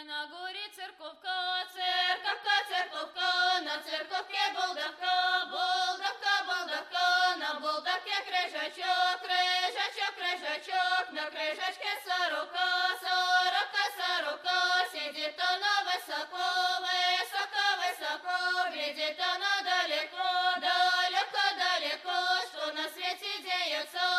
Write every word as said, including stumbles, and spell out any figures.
на горе церковка, церковка, церковка, на церковке болдавка, болдавка, болдавка, на болдавке крижачок, крижачок, крижачок, на крижачке сорока, сорока, сорока, сидит она высоко, высоко, высоко, глядит она далеко, далеко, далеко, что на свете деется.